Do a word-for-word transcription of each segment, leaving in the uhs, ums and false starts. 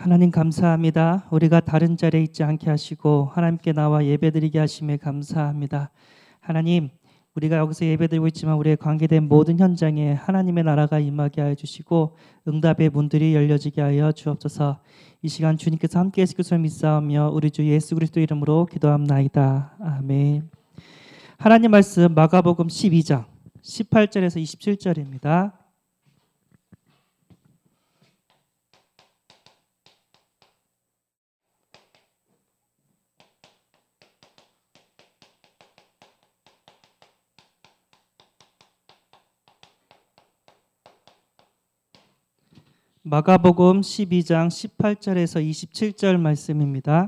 하나님 감사합니다. 우리가 다른 자리에 있지 않게 하시고 하나님께 나와 예배드리게 하심에 감사합니다. 하나님, 우리가 여기서 예배드리고 있지만 우리의 관계된 모든 현장에 하나님의 나라가 임하게 하여 주시고 응답의 문들이 열려지게 하여 주옵소서. 이 시간 주님께서 함께 하실 것을 믿사오며 우리 주 예수 그리스도 이름으로 기도합나이다. 아멘. 하나님 말씀 마가복음 십이 장 십팔 절에서 이십칠 절입니다. 마가복음 십이 장 십팔 절에서 이십칠 절 말씀입니다.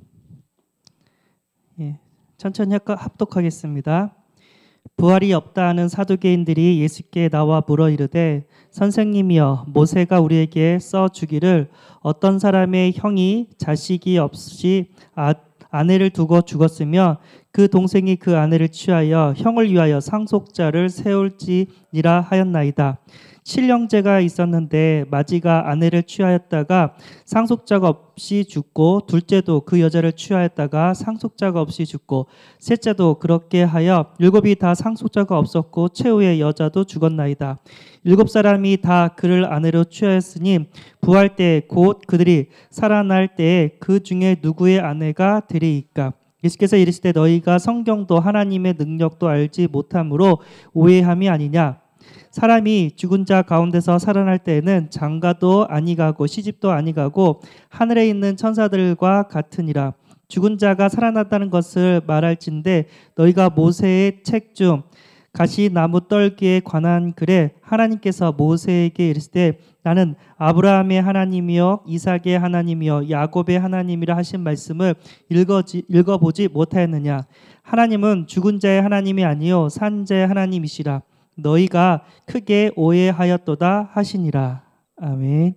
예, 천천히 합독하겠습니다. 부활이 없다 하는 사두개인들이 예수께 나와 물어 이르되 선생님이여, 모세가 우리에게 써 주기를 어떤 사람의 형이 자식이 없이 아, 아내를 두고 죽었으며 그 동생이 그 아내를 취하여 형을 위하여 상속자를 세울지니라 하였나이다. 칠형제가 있었는데 마지가 아내를 취하였다가 상속자가 없이 죽고, 둘째도 그 여자를 취하였다가 상속자가 없이 죽고, 셋째도 그렇게 하여 일곱이 다 상속자가 없었고 최후의 여자도 죽었나이다. 일곱 사람이 다 그를 아내로 취하였으니 부활 때 곧 그들이 살아날 때에 그 중에 누구의 아내가 되리이까? 예수께서 이르시되 너희가 성경도 하나님의 능력도 알지 못함으로 오해함이 아니냐? 사람이 죽은 자 가운데서 살아날 때에는 장가도 아니가고 시집도 아니가고 하늘에 있는 천사들과 같으니라. 죽은 자가 살아났다는 것을 말할진대 너희가 모세의 책 중 가시나무 떨기에 관한 글에 하나님께서 모세에게 이르시되 나는 아브라함의 하나님이요 이삭의 하나님이요 야곱의 하나님이라 하신 말씀을 읽어지, 읽어보지 못하였느냐? 하나님은 죽은 자의 하나님이 아니요 산 자의 하나님이시라. 너희가 크게 오해하였도다 하시니라. 아멘.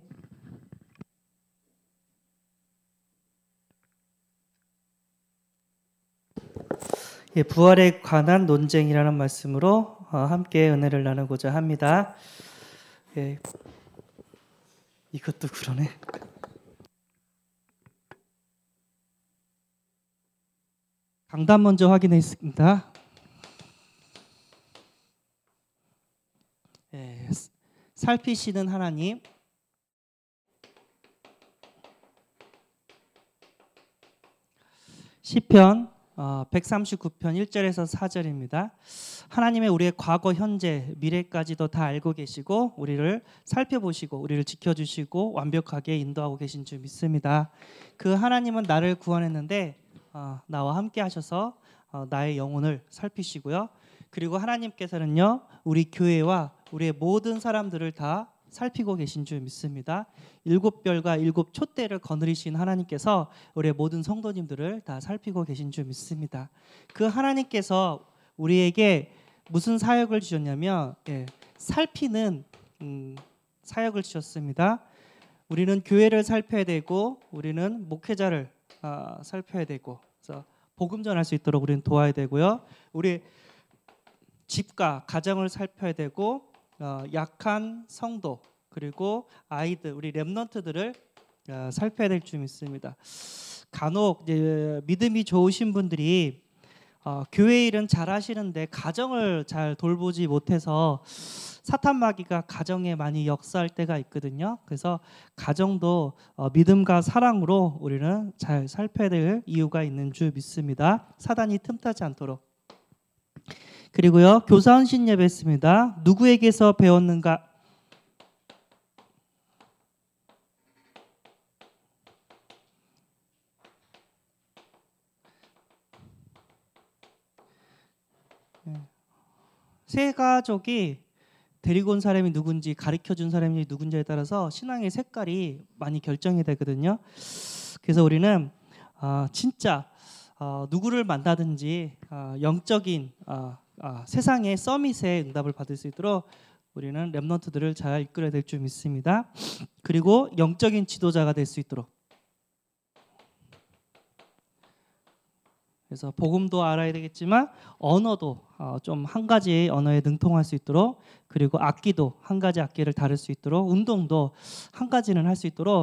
예, 부활에 관한 논쟁이라는 말씀으로 어, 함께 은혜를 나누고자 합니다. 예, 이것도 그러네. 강단 먼저 확인했습니다. 예, 살피시는 하나님, 시편 어, 백삼십구 편 일 절에서 사 절입니다. 하나님의 우리의 과거, 현재, 미래까지도 다 알고 계시고 우리를 살펴보시고 우리를 지켜주시고 완벽하게 인도하고 계신 줄 믿습니다. 그 하나님은 나를 구원했는데 어, 나와 함께 하셔서 어, 나의 영혼을 살피시고요. 그리고 하나님께서는요 우리 교회와 우리의 모든 사람들을 다 살피고 계신 줄 믿습니다. 일곱 별과 일곱 촛대를 거느리신 하나님께서 우리의 모든 성도님들을 다 살피고 계신 줄 믿습니다. 그 하나님께서 우리에게 무슨 사역을 주셨냐면 예, 살피는 음, 사역을 주셨습니다. 우리는 교회를 살펴야 되고 우리는 목회자를 어, 살펴야 되고 그래서 복음 전할 수 있도록 우리는 도와야 되고요. 우리 집과 가정을 살펴야 되고 어, 약한 성도 그리고 아이들 우리 렘넌트들을 어, 살펴야 될 줄 믿습니다. 간혹 이제 믿음이 좋으신 분들이 어, 교회 일은 잘 하시는데 가정을 잘 돌보지 못해서 사탄 마귀가 가정에 많이 역사할 때가 있거든요. 그래서 가정도 어, 믿음과 사랑으로 우리는 잘 살펴야 될 이유가 있는 줄 믿습니다. 사단이 틈타지 않도록. 그리고요 교사헌신 예배했습니다. 누구에게서 배웠는가? 세 가족이 데리고 온 사람이 누군지 가르쳐준 사람이 누군지에 따라서 신앙의 색깔이 많이 결정이 되거든요. 그래서 우리는 어, 진짜 어, 누구를 만나든지 어, 영적인 어, 어, 세상의 서밋에 응답을 받을 수 있도록 우리는 렘넌트들을 잘 이끌어야 될 줄 믿습니다. 그리고 영적인 지도자가 될 수 있도록 그래서 복음도 알아야 되겠지만 언어도 어, 좀 한 가지 언어에 능통할 수 있도록 그리고 악기도 한 가지 악기를 다룰 수 있도록 운동도 한 가지는 할 수 있도록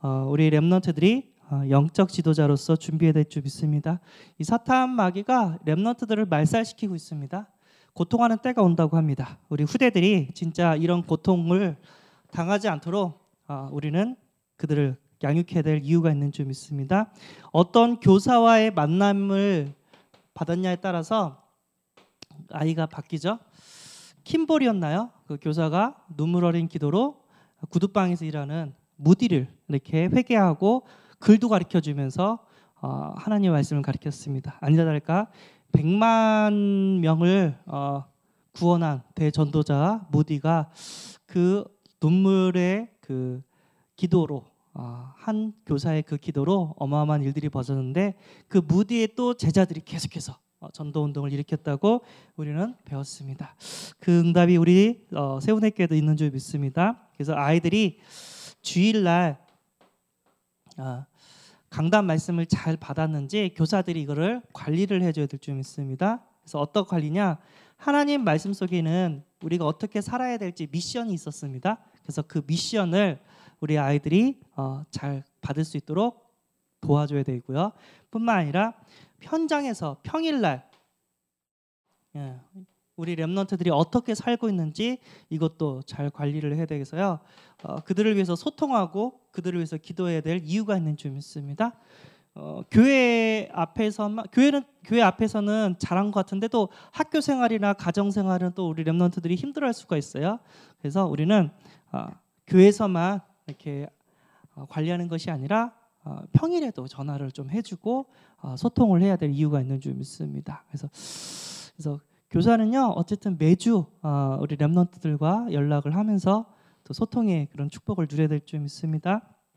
어, 우리 렘넌트들이 어, 영적 지도자로서 준비해야 될 줄 믿습니다. 이 사탄 마귀가 렘넌트들을 말살시키고 있습니다. 고통하는 때가 온다고 합니다. 우리 후대들이 진짜 이런 고통을 당하지 않도록 어, 우리는 그들을 양육해야 될 이유가 있는 줄 믿습니다. 어떤 교사와의 만남을 받았냐에 따라서 아이가 바뀌죠. 킴볼이었나요? 그 교사가 눈물 어린 기도로 구두방에서 일하는 무디를 이렇게 회개하고 글도 가르쳐주면서 어, 하나님의 말씀을 가르쳤습니다. 아니다 다를까 백만 명을 어, 구원한 대전도자 무디가 그 눈물의 그 기도로 어, 한 교사의 그 기도로 어마어마한 일들이 벌어졌는데 그 무디의 또 제자들이 계속해서 어, 전도운동을 일으켰다고 우리는 배웠습니다. 그 응답이 우리 어, 세운의교회도 있는 줄 믿습니다. 그래서 아이들이 주일날 어, 강단 말씀을 잘 받았는지 교사들이 이거를 관리를 해줘야 될 줄 믿습니다. 그래서 어떤 관리냐? 하나님 말씀 속에는 우리가 어떻게 살아야 될지 미션이 있었습니다. 그래서 그 미션을 우리 아이들이 어, 잘 받을 수 있도록 도와줘야 되고요. 뿐만 아니라 현장에서 평일날 예, 우리 렘넌트들이 어떻게 살고 있는지 이것도 잘 관리를 해야 되겠어요. 어, 그들을 위해서 소통하고 그들을 위해서 기도해야 될 이유가 있는 줄 믿습니다. 어, 교회 앞에서만 교회는 교회 앞에서는 잘한 것 같은데 또 학교 생활이나 가정 생활은 또 우리 렘넌트들이 힘들어할 수가 있어요. 그래서 우리는 어, 교회에서만 이렇게 어, 관리하는 것이 아니라 어, 평일에도 전화를 좀 해주고 어, 소통을 해야 될 이유가 있는 줄 믿습니다. 그래서 그래서 교사는요 어쨌든 매주 어, 우리 렘넌트들과 연락을 하면서 또 소통의 그런 축복을 누려야 될 줄 믿습니다.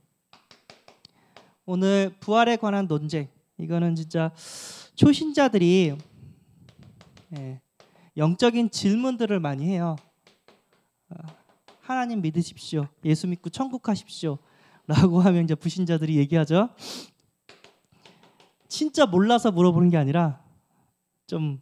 오늘 부활에 관한 논쟁 이거는 진짜 초신자들이 예, 영적인 질문들을 많이 해요. 어, 하나님 믿으십시오. 예수 믿고 천국 가십시오. 라고 하면 이제 불신자들이 얘기하죠. 진짜 몰라서 물어보는 게 아니라 좀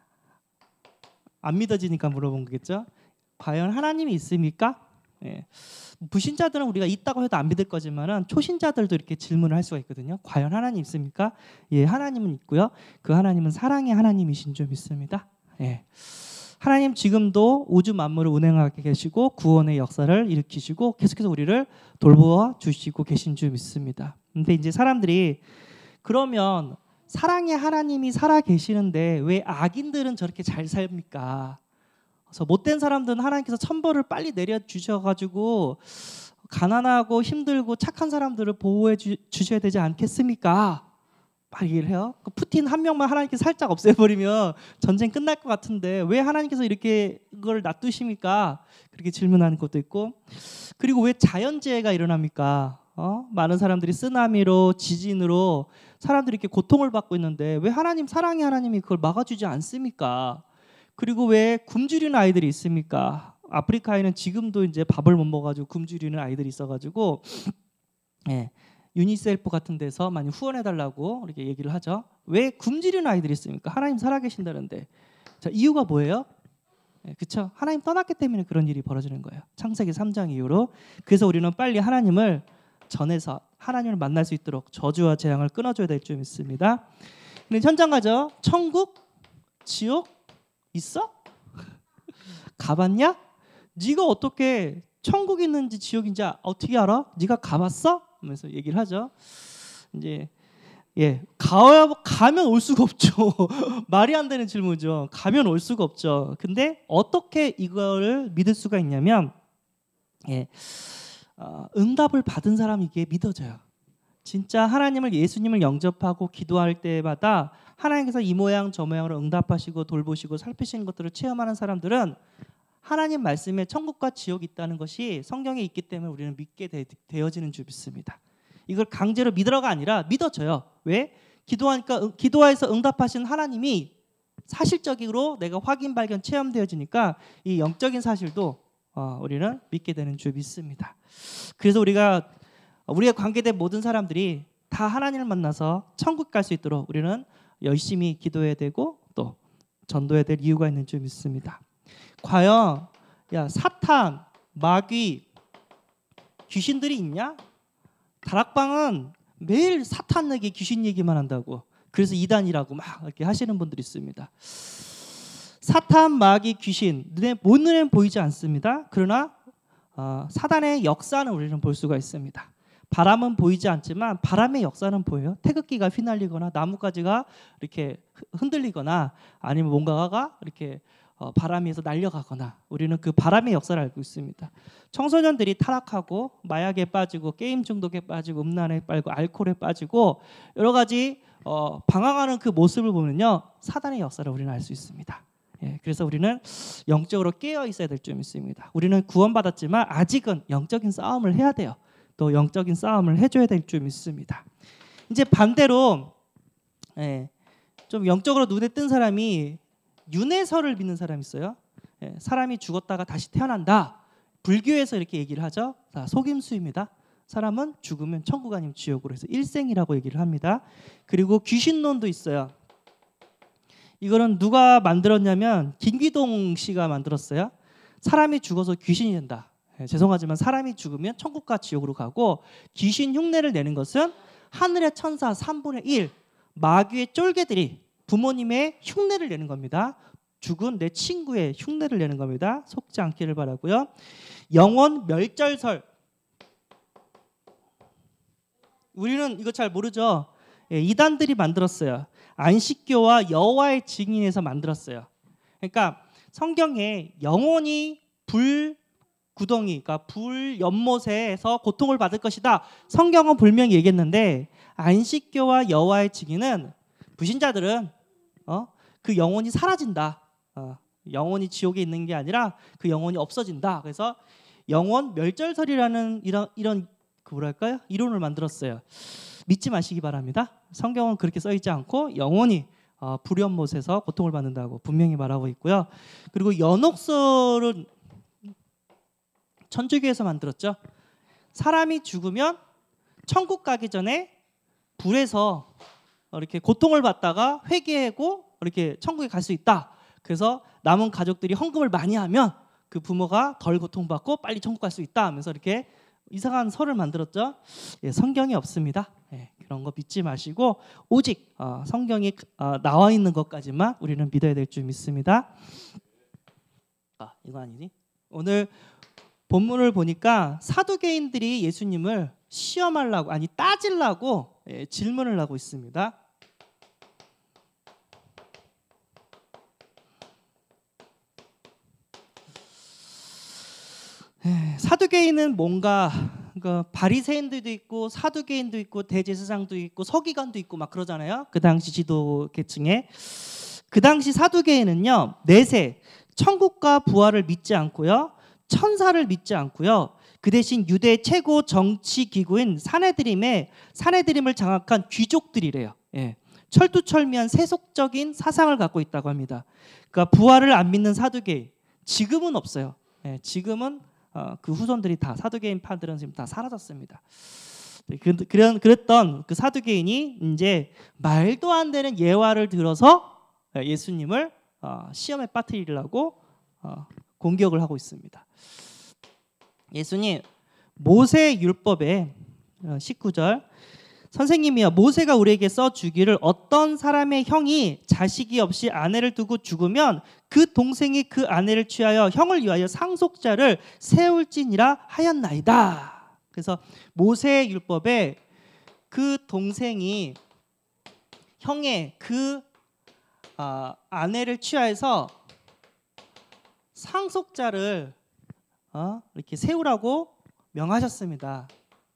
안 믿어지니까 물어본 거겠죠. 과연 하나님이 있습니까? 예. 불신자들은 우리가 있다고 해도 안 믿을 거지만은 초신자들도 이렇게 질문을 할 수가 있거든요. 과연 하나님 있습니까? 예, 하나님은 있고요. 그 하나님은 사랑의 하나님이신 줄 믿습니다. 예. 하나님 지금도 우주 만물을 운행하게 계시고 구원의 역사를 일으키시고 계속해서 우리를 돌보아 주시고 계신 줄 믿습니다. 근데 이제 사람들이 그러면 사랑의 하나님이 살아 계시는데 왜 악인들은 저렇게 잘 삽니까? 그래서 못된 사람들은 하나님께서 천벌을 빨리 내려 주셔가지고 가난하고 힘들고 착한 사람들을 보호해 주, 주셔야 되지 않겠습니까? 막 얘기를 해요. 그 푸틴 한 명만 하나님께서 살짝 없애버리면 전쟁 끝날 것 같은데 왜 하나님께서 이렇게 그걸 놔두십니까? 그렇게 질문하는 것도 있고 그리고 왜 자연재해가 일어납니까? 어? 많은 사람들이 쓰나미로 지진으로 사람들이 이렇게 고통을 받고 있는데 왜 하나님 사랑의 하나님이 그걸 막아주지 않습니까? 그리고 왜 굶주리는 아이들이 있습니까? 아프리카에는 지금도 이제 밥을 못 먹어가지고 굶주리는 아이들이 있어가지고 예, 유니셀프 같은 데서 많이 후원해달라고 이렇게 얘기를 하죠. 왜 굶주리는 아이들이 있습니까? 하나님 살아계신다는데. 자, 이유가 뭐예요? 예, 그렇죠? 하나님 떠났기 때문에 그런 일이 벌어지는 거예요. 창세기 삼 장 이후로. 그래서 우리는 빨리 하나님을 전해서 하나님을 만날 수 있도록 저주와 재앙을 끊어줘야 될 줄 믿습니다. 근데 현장 가죠. 천국, 지옥 있어? 가봤냐? 네가 어떻게 천국이 있는지 지옥인지 어떻게 알아? 네가 가봤어? 하면서 얘기를 하죠. 이제 예, 가, 가면 올 수가 없죠. 말이 안 되는 질문이죠. 가면 올 수가 없죠. 근데 어떻게 이거를 믿을 수가 있냐면 예, 어, 응답을 받은 사람이 이게 믿어져요. 진짜 하나님을 예수님을 영접하고 기도할 때마다 하나님께서 이 모양 저 모양으로 응답하시고 돌보시고 살피시는 것들을 체험하는 사람들은 하나님 말씀에 천국과 지옥이 있다는 것이 성경에 있기 때문에 우리는 믿게 되, 되어지는 줄 믿습니다. 이걸 강제로 믿으라가 아니라 믿어져요. 왜? 기도하니까 기도하에서 응답하신 하나님이 사실적으로 내가 확인 발견 체험되어지니까 이 영적인 사실도 어, 우리는 믿게 되는 줄 믿습니다. 그래서 우리가 우리에 관계된 모든 사람들이 다 하나님을 만나서 천국 갈 수 있도록 우리는 열심히 기도해야 되고 또 전도해야 될 이유가 있는 줄 믿습니다. 과연 야 사탄, 마귀, 귀신들이 있냐? 다락방은 매일 사탄 얘기, 귀신 얘기만 한다고. 그래서 이단이라고 막 이렇게 하시는 분들이 있습니다. 사탄, 마귀, 귀신 눈에 본 눈에는 보이지 않습니다. 그러나 어, 사단의 역사는 우리는 볼 수가 있습니다. 바람은 보이지 않지만 바람의 역사는 보여요. 태극기가 휘날리거나 나뭇가지가 이렇게 흔들리거나 아니면 뭔가가 이렇게 어, 바람에서 날려가거나 우리는 그 바람의 역사를 알고 있습니다. 청소년들이 타락하고 마약에 빠지고 게임 중독에 빠지고 음란에 빠지고 알코올에 빠지고 여러 가지 어, 방황하는 그 모습을 보면요 사단의 역사를 우리는 알 수 있습니다. 예, 그래서 우리는 영적으로 깨어 있어야 될 점 있습니다. 우리는 구원받았지만 아직은 영적인 싸움을 해야 돼요. 또 영적인 싸움을 해줘야 될 점 있습니다. 이제 반대로 예, 좀 영적으로 눈에 뜬 사람이 윤회설을 믿는 사람이 있어요. 예, 사람이 죽었다가 다시 태어난다. 불교에서 이렇게 얘기를 하죠. 자, 속임수입니다. 사람은 죽으면 천국 아니면 지옥으로 해서 일생이라고 얘기를 합니다. 그리고 귀신론도 있어요. 이거는 누가 만들었냐면 김기동 씨가 만들었어요. 사람이 죽어서 귀신이 된다. 예, 죄송하지만 사람이 죽으면 천국과 지옥으로 가고 귀신 흉내를 내는 것은 하늘의 천사 삼분의 일 마귀의 쫄개들이 부모님의 흉내를 내는 겁니다. 죽은 내 친구의 흉내를 내는 겁니다. 속지 않기를 바라고요. 영혼 멸절설. 우리는 이거 잘 모르죠. 예, 이단들이 만들었어요. 안식교와 여호와의 증인에서 만들었어요. 그러니까 성경에 영혼이 불 구덩이, 그러니까 불 연못에서 고통을 받을 것이다. 성경은 분명히 얘기했는데 안식교와 여호와의 증인은 불신자들은 어? 그 영혼이 사라진다. 어, 영혼이 지옥에 있는 게 아니라 그 영혼이 없어진다. 그래서 영혼 멸절설이라는 이런 이런 그 뭐랄까요? 이론을 만들었어요. 믿지 마시기 바랍니다. 성경은 그렇게 써 있지 않고 영혼이 어, 불연못에서 고통을 받는다고 분명히 말하고 있고요. 그리고 연옥설은 천주교에서 만들었죠. 사람이 죽으면 천국 가기 전에 불에서 이렇게 고통을 받다가 회개하고 이렇게 천국에 갈 수 있다. 그래서 남은 가족들이 헌금을 많이 하면 그 부모가 덜 고통받고 빨리 천국 갈 수 있다 하면서 이렇게 이상한 설을 만들었죠. 예, 성경이 없습니다. 예, 그런 거 믿지 마시고 오직 어, 성경이 어, 나와 있는 것까지만 우리는 믿어야 될 줄 믿습니다. 아, 이거 아니니? 오늘 본문을 보니까 사두개인들이 예수님을 시험하려고 아니 따지려고 예, 질문을 하고 있습니다. 예, 사두개인은 뭔가 그 바리새인들도 있고 사두개인도 있고 대제사장도 있고 서기관도 있고 막 그러잖아요. 그 당시 지도 계층에 그 당시 사두개인은요 내세 천국과 부활을 믿지 않고요. 천사를 믿지 않고요. 그 대신 유대 최고 정치 기구인 사내드림의 사내드림을 장악한 귀족들이래요. 예. 철두철미한 세속적인 사상을 갖고 있다고 합니다. 그러니까 부활을 안 믿는 사두개인 지금은 없어요. 예. 지금은 어, 그 후손들이 다 사두개인파들은 지금 다 사라졌습니다. 그, 그런 그랬던 그 사두개인이 이제 말도 안 되는 예화를 들어서 예수님을 어, 시험에 빠뜨리려고 어, 공격을 하고 있습니다. 예수님 모세 율법에 십구 절 선생님이여 모세가 우리에게 써주기를 어떤 사람의 형이 자식이 없이 아내를 두고 죽으면 그 동생이 그 아내를 취하여 형을 위하여 상속자를 세울지니라 하였나이다. 그래서 모세 율법에 그 동생이 형의 그 어, 아내를 취하여서 상속자를 어, 이렇게 세우라고 명하셨습니다.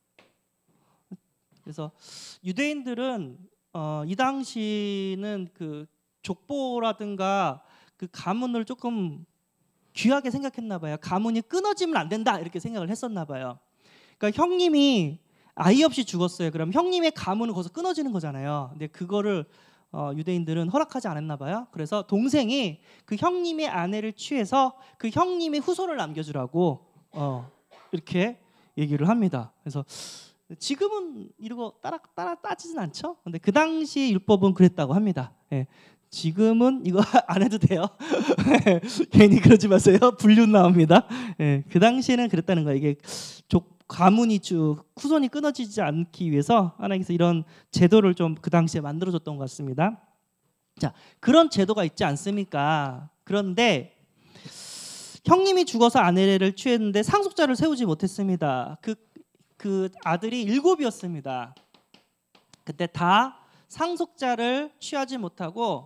그래서 유대인들은 어, 이 당시는 그 족보라든가 그 가문을 조금 귀하게 생각했나 봐요. 가문이 끊어지면 안 된다 이렇게 생각을 했었나 봐요. 그러니까 형님이 아이 없이 죽었어요. 그럼 형님의 가문은 거기서 끊어지는 거잖아요. 근데 그거를 어, 유대인들은 허락하지 않았나 봐요. 그래서 동생이 그 형님의 아내를 취해서 그 형님의 후손을 남겨주라고 어, 이렇게 얘기를 합니다. 그래서 지금은 이러고 따라 따라 따지진 않죠. 근데 그 당시 율법은 그랬다고 합니다. 예. 지금은 이거 안 해도 돼요. 괜히 그러지 마세요. 불륜 나옵니다. 예. 그 당시에는 그랬다는 거예요. 이게 족 가문이 쭉 후손이 끊어지지 않기 위해서 하나님께서 이런 제도를 좀 그 당시에 만들어줬던 것 같습니다. 자, 그런 제도가 있지 않습니까? 그런데 형님이 죽어서 아내를 취했는데 상속자를 세우지 못했습니다. 그, 그 아들이 일곱이었습니다. 그때 다 상속자를 취하지 못하고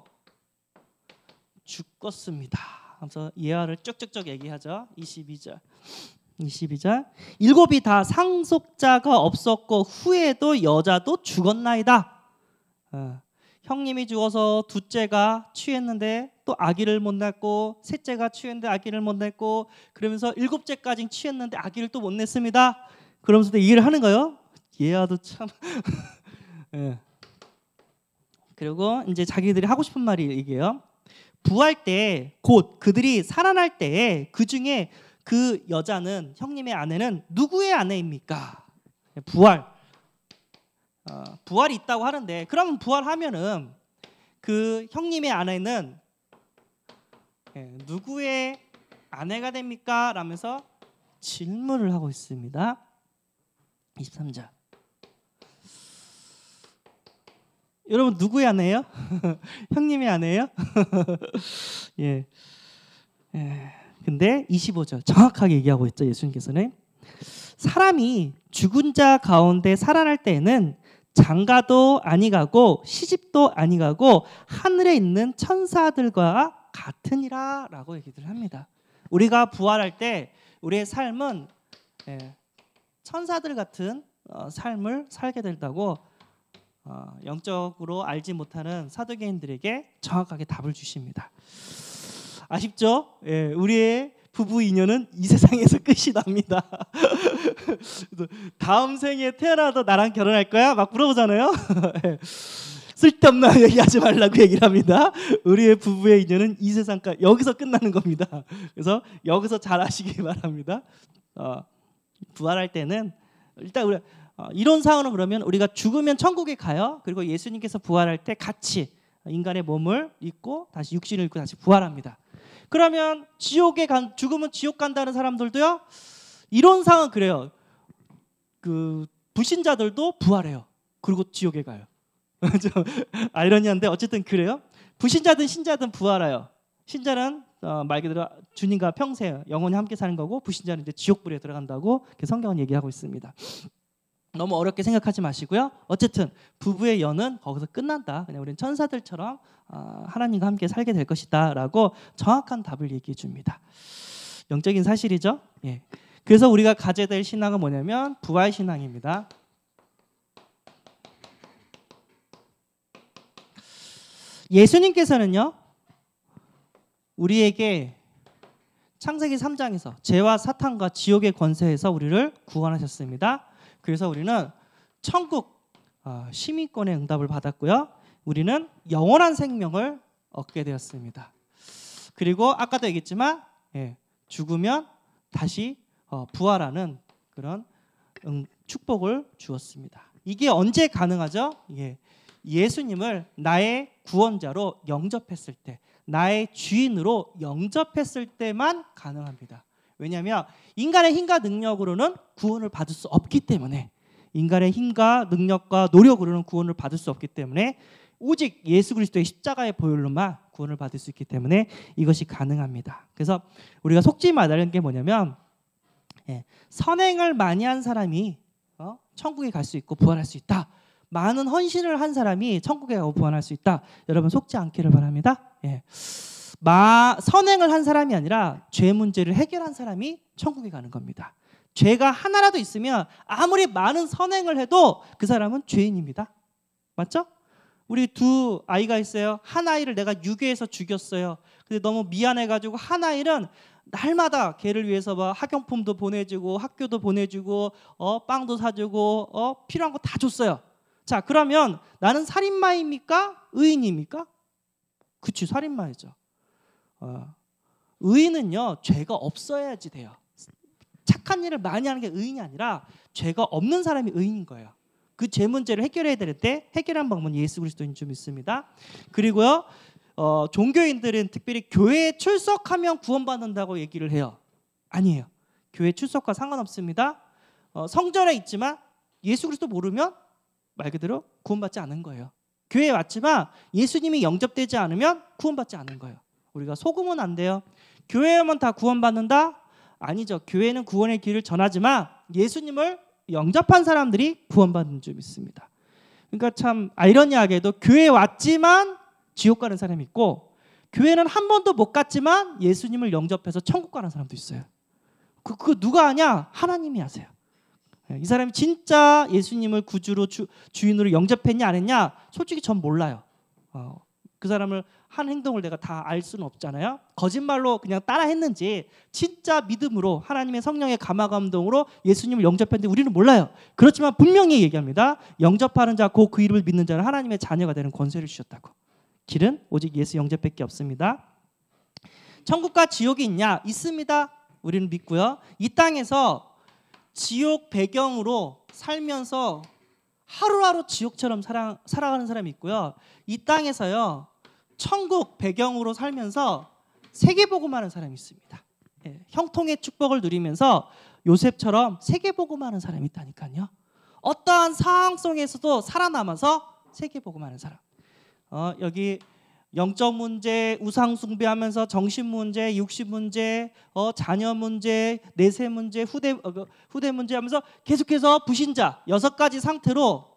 죽었습니다. 그래서 예화를 쭉쭉쭉 얘기하죠. 이십이 절. 이십이 절. 일곱이 다 상속자가 없었고 후에도 여자도 죽었나이다. 어. 형님이 죽어서 둘째가 취했는데 또 아기를 못 낳고, 셋째가 취했는데 아기를 못 낳고, 그러면서 일곱째까지 취했는데 아기를 또 못 냈습니다. 그러면서 또 얘기를 하는 거예요. 예아도 참. 예. 그리고 이제 자기들이 하고 싶은 말이 이게요. 부활 때, 곧 그들이 살아날 때에 그 중에 그 여자는, 형님의 아내는 누구의 아내입니까? 부활. 어, 부활이 있다고 하는데, 그러면 부활하면은 그 형님의 아내는 예, 누구의 아내가 됩니까? 라면서 질문을 하고 있습니다. 이십삼 절. 여러분 누구의 아내예요? 형님의 아내예요? 예. 예. 근데 이십오 절 정확하게 얘기하고 있죠. 예수님께서는 사람이 죽은 자 가운데 살아날 때에는 장가도 아니가고 시집도 아니가고 하늘에 있는 천사들과 같으니라 라고 얘기를 합니다. 우리가 부활할 때 우리의 삶은 천사들 같은 삶을 살게 된다고 영적으로 알지 못하는 사두개인들에게 정확하게 답을 주십니다. 아쉽죠? 우리의 부부 인연은 이 세상에서 끝이 납니다. 다음 생에 태어나도 나랑 결혼할 거야? 막 물어보잖아요. 쓸데없는 얘기하지 말라고 얘기를 합니다. 우리의 부부의 인연은 이 세상까지 여기서 끝나는 겁니다. 그래서 여기서 잘 아시기 바랍니다. 어, 부활할 때는 일단 우리 어, 이론상으로 그러면 우리가 죽으면 천국에 가요. 그리고 예수님께서 부활할 때 같이 인간의 몸을 입고 다시 육신을 입고 다시 부활합니다. 그러면 지옥에 간, 죽으면 지옥 간다는 사람들도요. 이론상은 그래요. 그 불신자들도 부활해요. 그리고 지옥에 가요. 좀 아이러니한데 어쨌든 그래요. 불신자든 신자든 부활해요. 신자는 어, 말 그대로 주님과 평생 영원히 함께 사는 거고, 불신자는 이제 지옥불에 들어간다고 성경은 얘기하고 있습니다. 너무 어렵게 생각하지 마시고요. 어쨌든 부부의 연은 거기서 끝난다. 그냥 우리는 천사들처럼 어, 하나님과 함께 살게 될 것이다라고 정확한 답을 얘기해 줍니다. 영적인 사실이죠. 예. 그래서 우리가 가져야 될 신앙은 뭐냐면 부활 신앙입니다. 예수님께서는요, 우리에게 창세기 삼 장에서 죄와 사탄과 지옥의 권세에서 우리를 구원하셨습니다. 그래서 우리는 천국 시민권의 응답을 받았고요. 우리는 영원한 생명을 얻게 되었습니다. 그리고 아까도 얘기했지만 예, 죽으면 다시 부활하는 그런 축복을 주었습니다. 이게 언제 가능하죠? 예, 예수님을 나의 구원자로 영접했을 때, 나의 주인으로 영접했을 때만 가능합니다. 왜냐하면 인간의 힘과 능력으로는 구원을 받을 수 없기 때문에, 인간의 힘과 능력과 노력으로는 구원을 받을 수 없기 때문에 오직 예수 그리스도의 십자가의 보혈로만 구원을 받을 수 있기 때문에 이것이 가능합니다. 그래서 우리가 속지 말라는 게 뭐냐면 예, 선행을 많이 한 사람이 어, 천국에 갈 수 있고 부활할 수 있다. 많은 헌신을 한 사람이 천국에 가고 부활할 수 있다. 여러분 속지 않기를 바랍니다. 예. 마, 선행을 한 사람이 아니라 죄 문제를 해결한 사람이 천국에 가는 겁니다. 죄가 하나라도 있으면 아무리 많은 선행을 해도 그 사람은 죄인입니다. 맞죠? 우리 두 아이가 있어요. 한 아이를 내가 유괴해서 죽였어요. 근데 너무 미안해가지고 한 아이는 날마다 걔를 위해서 막 학용품도 보내주고 학교도 보내주고 어, 빵도 사주고 어, 필요한 거 다 줬어요. 자, 그러면 나는 살인마입니까? 의인입니까? 그치, 살인마이죠. 어, 의인은요, 죄가 없어야지 돼요. 착한 일을 많이 하는 게 의인이 아니라 죄가 없는 사람이 의인인 거예요. 그 죄 문제를 해결해야 될 때 해결한 방법은 예수 그리스도인 줄 믿습니다. 그리고요, 어, 종교인들은 특별히 교회에 출석하면 구원받는다고 얘기를 해요. 아니에요. 교회 출석과 상관없습니다. 어, 성전에 있지만 예수 그리스도 모르면 말 그대로 구원받지 않은 거예요. 교회에 왔지만 예수님이 영접되지 않으면 구원받지 않은 거예요. 우리가 속으면 안 돼요. 교회에만 다 구원받는다? 아니죠. 교회는 구원의 길을 전하지만 예수님을 영접한 사람들이 구원받는 줄 믿습니다. 그러니까 참 아이러니하게도 교회에 왔지만 지옥 가는 사람이 있고, 교회는 한 번도 못 갔지만 예수님을 영접해서 천국 가는 사람도 있어요. 그, 그거 누가 아냐? 하나님이 아세요. 이 사람이 진짜 예수님을 구주로 주, 주인으로 영접했냐 안 했냐? 솔직히 전 몰라요. 어, 그 사람을 한 행동을 내가 다 알 수는 없잖아요. 거짓말로 그냥 따라 했는지 진짜 믿음으로 하나님의 성령의 감화 감동으로 예수님을 영접했는지 우리는 몰라요. 그렇지만 분명히 얘기합니다. 영접하는 자, 곧 그 이름을 믿는 자는 하나님의 자녀가 되는 권세를 주셨다고. 길은 오직 예수 영접밖에 없습니다. 천국과 지옥이 있냐? 있습니다. 우리는 믿고요. 이 땅에서 지옥 배경으로 살면서 하루하루 지옥처럼 살아, 살아가는 사람이 있고요. 이 땅에서요, 천국 배경으로 살면서 세계복음하는 사람이 있습니다. 예, 형통의 축복을 누리면서 요셉처럼 세계복음하는 사람이 있다니까요. 어떠한 상황 속에서도 살아남아서 세계복음하는 사람. 어, 여기 영적 문제, 우상 숭배하면서 정신 문제, 육신 문제, 어, 자녀 문제, 내세 문제, 후대 어, 후대 문제 하면서 계속해서 불신자 여섯 가지 상태로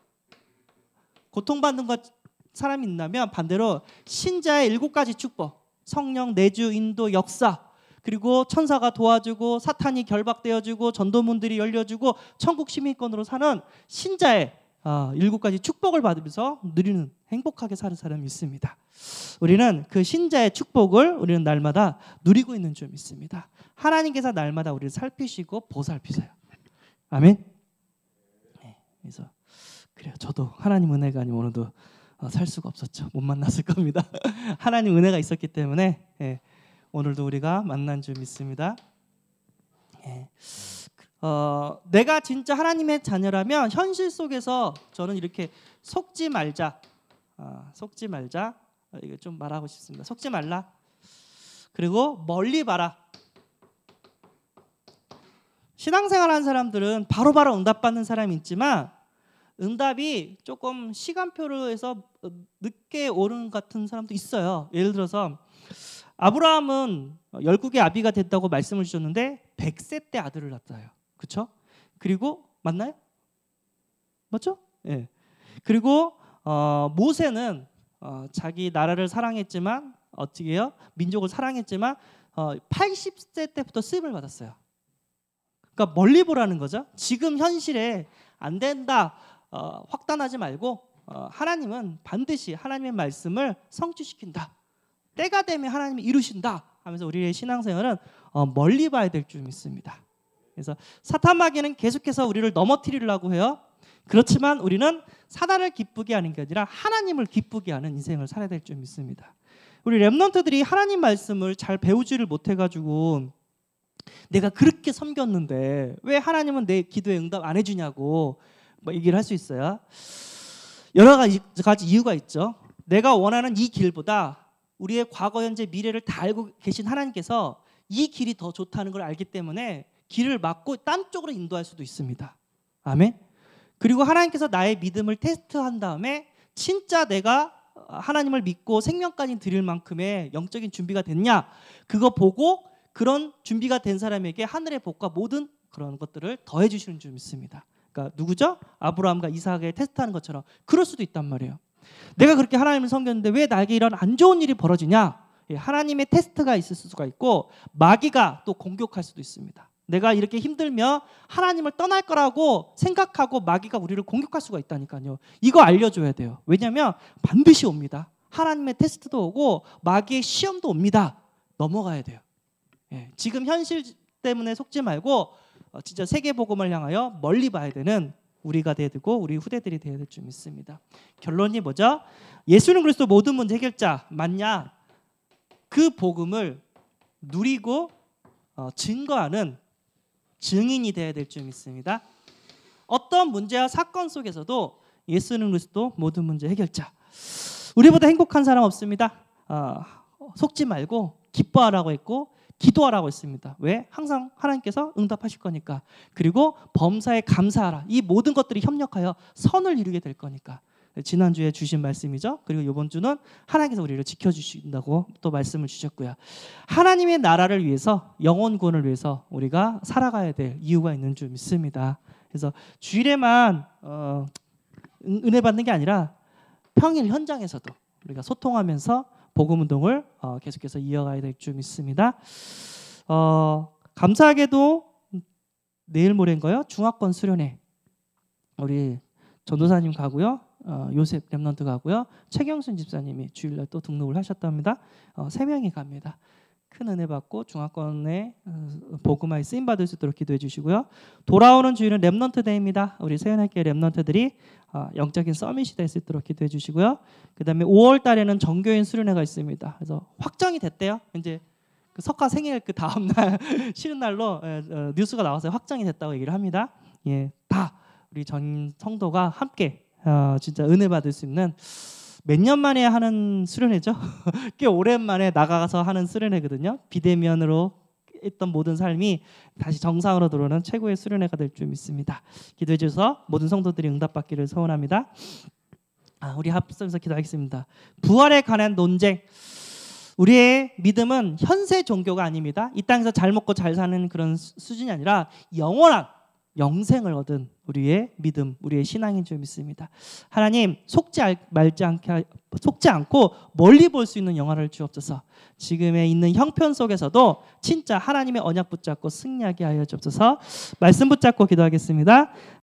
고통받는 것 사람이 있다면, 반대로 신자의 일곱 가지 축복, 성령, 내주, 인도, 역사, 그리고 천사가 도와주고 사탄이 결박되어주고 전도문들이 열려주고 천국 시민권으로 사는 신자의 어, 일곱 가지 축복을 받으면서 누리는, 행복하게 사는 사람이 있습니다. 우리는 그 신자의 축복을 우리는 날마다 누리고 있는 줄 믿습니다. 하나님께서 날마다 우리를 살피시고 보살피세요. 아멘. 네, 그래서 그래요. 저도 하나님 은혜가 아니면 오늘도 어, 살 수가 없었죠. 못 만났을 겁니다. 하나님 은혜가 있었기 때문에 예, 오늘도 우리가 만난 줄 믿습니다. 예. 어, 내가 진짜 하나님의 자녀라면 현실 속에서 저는 이렇게 속지 말자, 어, 속지 말자, 어, 이거 좀 말하고 싶습니다. 속지 말라. 그리고 멀리 봐라. 신앙생활하는 사람들은 바로바로 응답받는 사람이 있지만 응답이 조금 시간표로 해서 늦게 오는 같은 사람도 있어요. 예를 들어서 아브라함은 열국의 아비가 됐다고 말씀을 주셨는데 백 세 때 아들을 낳았어요. 그렇죠? 그리고 맞나요? 맞죠? 예. 네. 그리고 어, 모세는 어, 자기 나라를 사랑했지만 어떻게 해요? 민족을 사랑했지만 어, 팔십 세 때부터 쓰임을 받았어요. 그러니까 멀리 보라는 거죠. 지금 현실에 안 된다, 어, 확단하지 말고 어, 하나님은 반드시 하나님의 말씀을 성취시킨다. 때가 되면 하나님이 이루신다 하면서 우리의 신앙생활은 어, 멀리 봐야 될 줄 믿습니다. 그래서 사탄 마귀는 계속해서 우리를 넘어뜨리려고 해요. 그렇지만 우리는 사단을 기쁘게 하는 게 아니라 하나님을 기쁘게 하는 인생을 살아야 될 줄 믿습니다. 우리 랩런트들이 하나님 말씀을 잘 배우지를 못해가지고 내가 그렇게 섬겼는데 왜 하나님은 내 기도에 응답 안 해주냐고 뭐 얘기를 할 수 있어요. 여러 가지, 가지 이유가 있죠. 내가 원하는 이 길보다 우리의 과거, 현재, 미래를 다 알고 계신 하나님께서 이 길이 더 좋다는 걸 알기 때문에 길을 막고 딴 쪽으로 인도할 수도 있습니다. 아멘. 그리고 하나님께서 나의 믿음을 테스트한 다음에 진짜 내가 하나님을 믿고 생명까지 드릴 만큼의 영적인 준비가 됐냐, 그거 보고 그런 준비가 된 사람에게 하늘의 복과 모든 그런 것들을 더해 주시는 줄 믿습니다. 그러니까 누구죠? 아브라함과 이삭을 테스트하는 것처럼 그럴 수도 있단 말이에요. 내가 그렇게 하나님을 섬겼는데 왜 나에게 이런 안 좋은 일이 벌어지냐? 하나님의 테스트가 있을 수가 있고 마귀가 또 공격할 수도 있습니다. 내가 이렇게 힘들면 하나님을 떠날 거라고 생각하고 마귀가 우리를 공격할 수가 있다니까요. 이거 알려줘야 돼요. 왜냐하면 반드시 옵니다. 하나님의 테스트도 오고 마귀의 시험도 옵니다. 넘어가야 돼요. 예, 지금 현실 때문에 속지 말고 어, 진짜 세계복음을 향하여 멀리 봐야 되는 우리가 돼야 되고 우리 후대들이 돼야 될 줄 믿습니다. 결론이 뭐죠? 예수는 그리스도 모든 문제 해결자 맞냐? 그 복음을 누리고 어, 증거하는 증인이 돼야 될 줄 믿습니다. 어떤 문제와 사건 속에서도 예수는 그리스도 모든 문제 해결자. 우리보다 행복한 사람 없습니다. 어, 속지 말고 기뻐하라고 했고 기도하라고 했습니다. 왜? 항상 하나님께서 응답하실 거니까. 그리고 범사에 감사하라. 이 모든 것들이 협력하여 선을 이루게 될 거니까. 지난주에 주신 말씀이죠. 그리고 이번 주는 하나님께서 우리를 지켜주신다고 또 말씀을 주셨고요. 하나님의 나라를 위해서, 영혼 구원을 위해서 우리가 살아가야 될 이유가 있는 줄 믿습니다. 그래서 주일에만 어, 은혜 받는 게 아니라 평일 현장에서도 우리가 소통하면서 복음 운동을 어, 계속해서 이어가야 될 줄 믿습니다. 어, 감사하게도 내일 모레인가요? 중화권 수련회 우리 전도사님 가고요. 어, 요셉 렘넌트 가고요. 최경순 집사님이 주일날 또 등록을 하셨답니다. 어, 세 명이 갑니다. 큰 은혜 받고 중화권에 어, 복음화에 쓰임 받을 수 있도록 기도해 주시고요. 돌아오는 주일은 렘넌트 데이입니다. 우리 세연학교 렘넌트들이 어, 영적인 서밋이 될 수 있도록 기도해 주시고요. 그다음에 오월 달에는 정교인 수련회가 있습니다. 그래서 확정이 됐대요. 이제 그 석가 생일 그 다음 날 쉬는 날로 에, 어, 뉴스가 나와서 확정이 됐다고 얘기를 합니다. 예, 다 우리 전 성도가 함께 어, 진짜 은혜 받을 수 있는 몇 년 만에 하는 수련회죠. 꽤 오랜만에 나가서 하는 수련회거든요. 비대면으로 했던 모든 삶이 다시 정상으로 들어오는 최고의 수련회가 될 줄 믿습니다. 기도해 주셔서 모든 성도들이 응답받기를 소원합니다. 아, 우리 합성해서 기도하겠습니다. 부활에 관한 논쟁. 우리의 믿음은 현세 종교가 아닙니다. 이 땅에서 잘 먹고 잘 사는 그런 수준이 아니라 영원한 영생을 얻은 우리의 믿음, 우리의 신앙인 줄 믿습니다. 하나님, 속지 말지 않게 속지 않고 멀리 볼 수 있는 영화를 주옵소서. 지금에 있는 형편 속에서도 진짜 하나님의 언약 붙잡고 승리하게 하여 주옵소서. 말씀 붙잡고 기도하겠습니다.